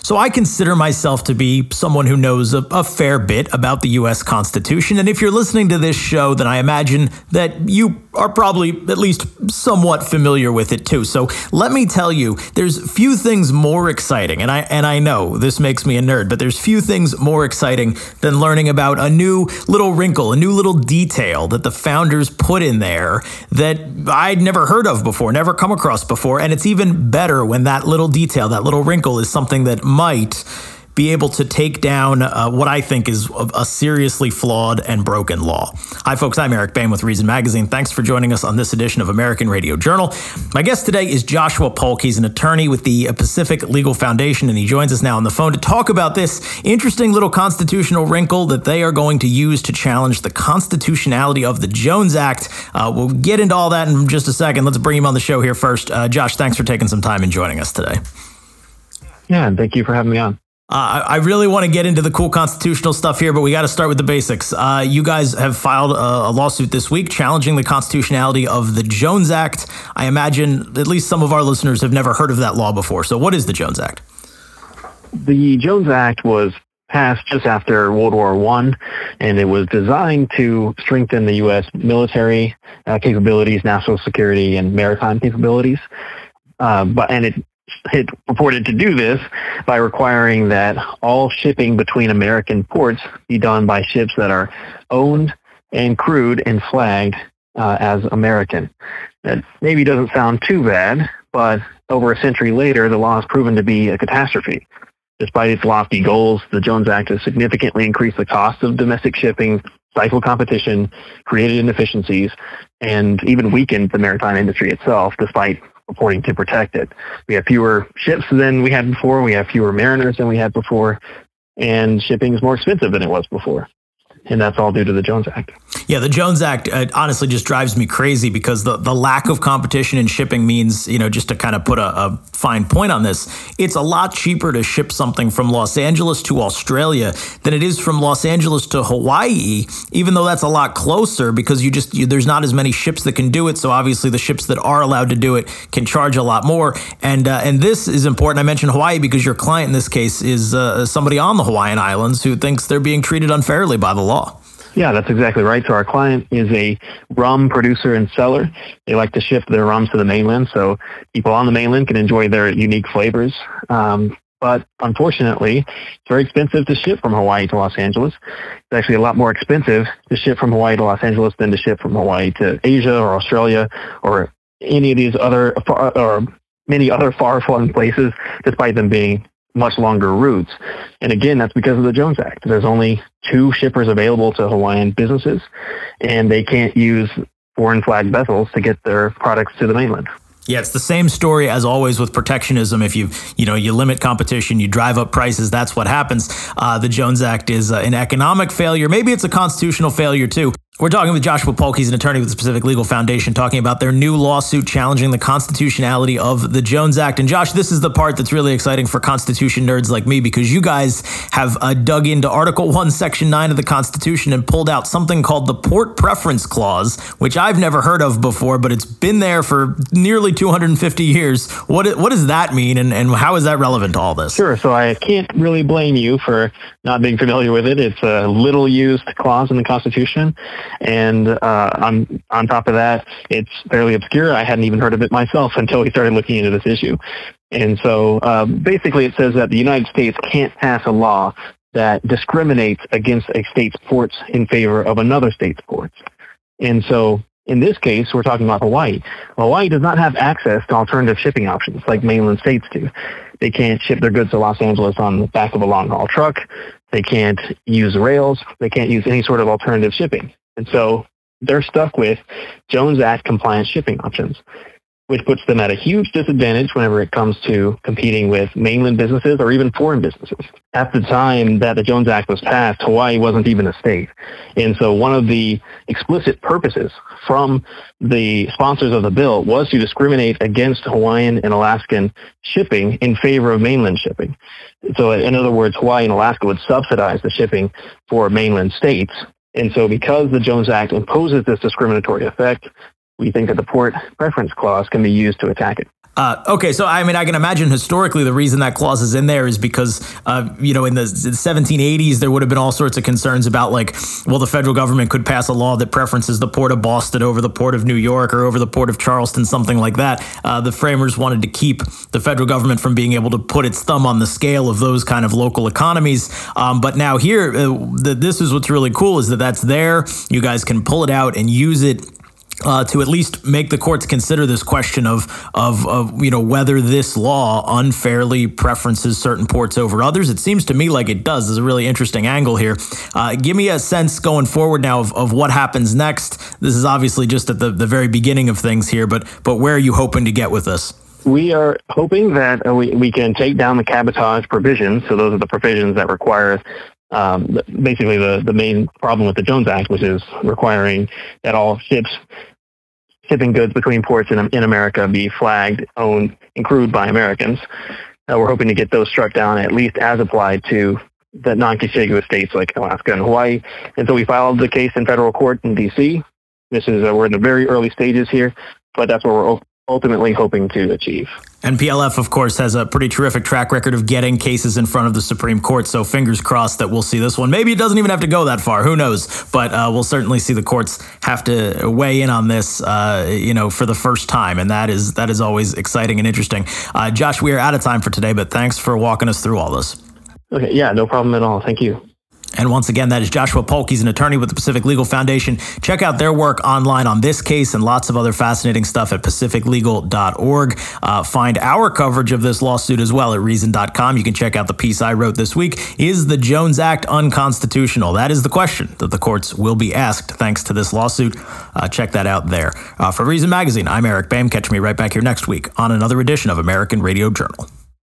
So I consider myself to be someone who knows a fair bit about the U.S. Constitution. And if you're listening to this show, then I imagine that you are probably at least somewhat familiar with it too. So let me tell you, there's few things more exciting, and I know this makes me a nerd, but there's few things more exciting than learning about a new little wrinkle, a new little detail that the founders put in there that I'd never heard of before, never come across before. And it's even better when that little detail, that little wrinkle is something that might be able to take down what I think is a seriously flawed and broken law. Hi, folks. I'm Eric Bain with Reason Magazine. Thanks for joining us on this edition of American Radio Journal. My guest today is Joshua Polk. He's an attorney with the Pacific Legal Foundation, and he joins us now on the phone to talk about this interesting little constitutional wrinkle that they are going to use to challenge the constitutionality of the Jones Act. We'll get into all that in just a second. Let's bring him on the show here first. Josh, thanks for taking some time and joining us today. Yeah, and thank you for having me on. I really want to get into the cool constitutional stuff here, but we got to start with the basics. You guys have filed a lawsuit this week challenging the constitutionality of the Jones Act. I imagine at least some of our listeners have never heard of that law before. So what is the Jones Act? The Jones Act was passed just after World War I, and it was designed to strengthen the U.S. military capabilities, national security, and maritime capabilities. It purported to do this by requiring that all shipping between American ports be done by ships that are owned and crewed and flagged as American. That maybe doesn't sound too bad, but over a century later, the law has proven to be a catastrophe. Despite its lofty goals, the Jones Act has significantly increased the cost of domestic shipping, stifled competition, created inefficiencies, and even weakened the maritime industry itself, despite purporting to protect it. We have fewer ships than we had before. We have fewer mariners than we had before. And shipping is more expensive than it was before. And that's all due to the Jones Act. Yeah, the Jones Act honestly just drives me crazy because the lack of competition in shipping means, just to kind of put a fine point on this, it's a lot cheaper to ship something from Los Angeles to Australia than it is from Los Angeles to Hawaii, even though that's a lot closer because there's not as many ships that can do it. So obviously the ships that are allowed to do it can charge a lot more. And this is important. I mentioned Hawaii because your client in this case is somebody on the Hawaiian Islands who thinks they're being treated unfairly by the law. Yeah, that's exactly right. So our client is a rum producer and seller. They like to ship their rums to the mainland so people on the mainland can enjoy their unique flavors. But unfortunately, it's very expensive to ship from Hawaii to Los Angeles. It's actually a lot more expensive to ship from Hawaii to Los Angeles than to ship from Hawaii to Asia or Australia or any of these many other far-flung places, despite them being much longer routes. And again, that's because of the Jones Act. There's only 2 shippers available to Hawaiian businesses, and they can't use foreign flag vessels to get their products to the mainland. Yeah, it's the same story as always with protectionism. If you limit competition, you drive up prices, that's what happens. The Jones Act is an economic failure. Maybe it's a constitutional failure too. We're talking with Joshua Polk. He's an attorney with the Pacific Legal Foundation, talking about their new lawsuit challenging the constitutionality of the Jones Act. And Josh, this is the part that's really exciting for Constitution nerds like me, because you guys have dug into Article 1, Section 9 of the Constitution and pulled out something called the Port Preference Clause, which I've never heard of before, but it's been there for nearly 250 years. What does that mean, and how is that relevant to all this? Sure. So I can't really blame you for not being familiar with it. It's a little used clause in the Constitution. And on top of that, it's fairly obscure. I hadn't even heard of it myself until we started looking into this issue. And so basically it says that the United States can't pass a law that discriminates against a state's ports in favor of another state's ports. And so in this case, we're talking about Hawaii. Hawaii does not have access to alternative shipping options like mainland states do. They can't ship their goods to Los Angeles on the back of a long-haul truck. They can't use rails. They can't use any sort of alternative shipping. And so they're stuck with Jones Act compliant shipping options, which puts them at a huge disadvantage whenever it comes to competing with mainland businesses or even foreign businesses. At the time that the Jones Act was passed, Hawaii wasn't even a state. And so one of the explicit purposes from the sponsors of the bill was to discriminate against Hawaiian and Alaskan shipping in favor of mainland shipping. So in other words, Hawaii and Alaska would subsidize the shipping for mainland states. And so because the Jones Act imposes this discriminatory effect, we think that the Port Preference Clause can be used to attack it. Okay, so I mean, I can imagine historically the reason that clause is in there is because, in the 1780s, there would have been all sorts of concerns about the federal government could pass a law that preferences the port of Boston over the port of New York or over the port of Charleston, something like that. The framers wanted to keep the federal government from being able to put its thumb on the scale of those kind of local economies. But now here, this is what's really cool is that that's there. You guys can pull it out and use it to at least make the courts consider this question of whether this law unfairly preferences certain ports over others. It seems to me like it does. There's a really interesting angle here. Give me a sense going forward now of what happens next. This is obviously just at the very beginning of things here, but where are you hoping to get with this? We are hoping that we can take down the cabotage provisions. So those are the provisions that require basically the main problem with the Jones Act, which is requiring that all ships shipping goods between ports in America be flagged, owned, and crewed by Americans. We're hoping to get those struck down, at least as applied to the non-contiguous states like Alaska and Hawaii. And so we filed the case in federal court in D.C. This is we're in the very early stages here, but that's what we're ultimately hoping to achieve. And PLF, of course, has a pretty terrific track record of getting cases in front of the Supreme Court, so fingers crossed that we'll see this one. Maybe it doesn't even have to go that far. Who knows? But we'll certainly see the courts have to weigh in on this, for the first time, and that is always exciting and interesting. Josh, we are out of time for today, but thanks for walking us through all this. Okay, yeah, no problem at all. Thank you. And once again, that is Joshua Polk. He's an attorney with the Pacific Legal Foundation. Check out their work online on this case and lots of other fascinating stuff at pacificlegal.org. Find our coverage of this lawsuit as well at reason.com. You can check out the piece I wrote this week. Is the Jones Act unconstitutional? That is the question that the courts will be asked thanks to this lawsuit. Check that out there. For Reason Magazine, I'm Eric Boehm. Catch me right back here next week on another edition of American Radio Journal.